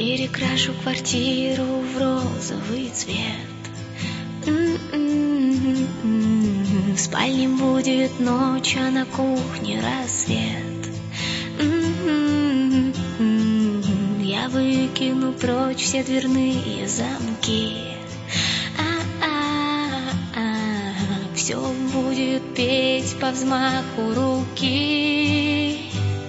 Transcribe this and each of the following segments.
Перекрашу квартиру в розовый цвет. В спальне будет ночь, а на кухне рассвет. Я выкину прочь все дверные замки. Все будет петь по взмаху руки.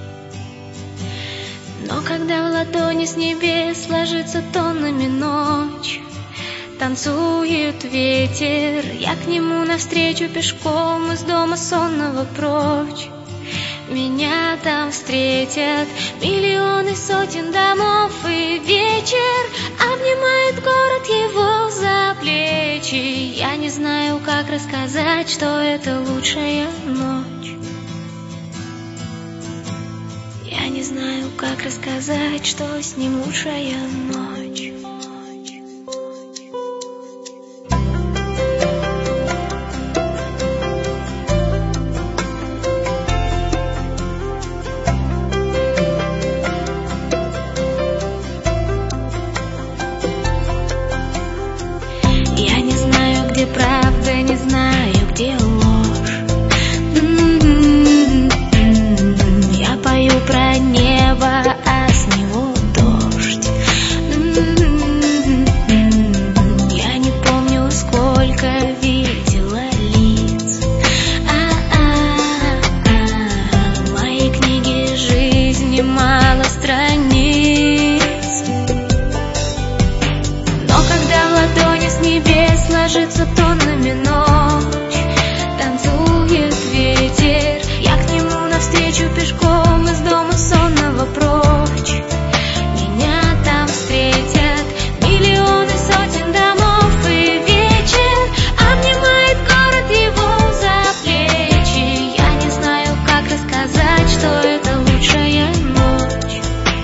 Но когда в ладони с небес ложится тоннами ночь, танцует ветер, я к нему навстречу пешком из дома сонного прочь. Меня там встретят миллионы сотен домов, и вечер обнимает город его за плечи. Я не знаю, как рассказать, что это лучшая ночь. Я не знаю, как рассказать, что с ним лучшая ночь. Я не знаю, где правда, не знаю, где ложь. Я пою про небо, а с него дождь. Я не помню, сколько видела лиц. В моей книге жизни мало страниц. Но когда в ладони с небес ложится тоннами ночь, танцует ветер, я к нему навстречу пешком из дома сонного прочь. Меня там встретят миллионы сотен домов, и вечер обнимает город его за плечи. Я не знаю, как рассказать, что это лучшая ночь.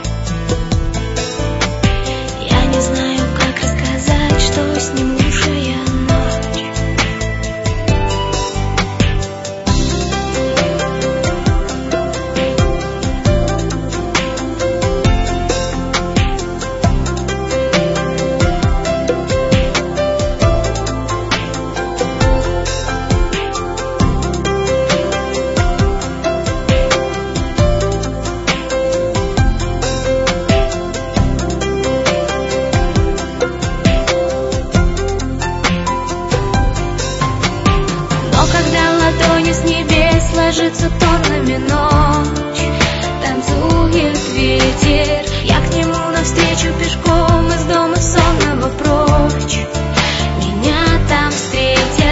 Я не знаю, как рассказать, что с ним лучшая ночь. Но когда в ладони с небес ложится тоннами ночь, танцует ветер, я к нему навстречу пешком из дома сонного прочь. Меня там встретят